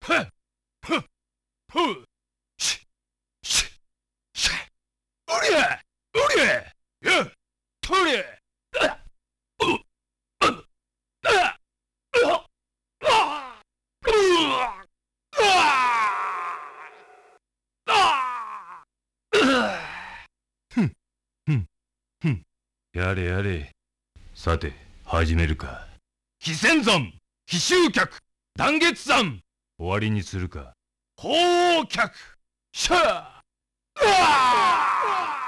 ふっふっふっしししうりゃうりゃやっとりゃうううふんふんふんやれやれ。さて始めるか。非戦山非集客断月山終わりにするか。鳳凰客シャー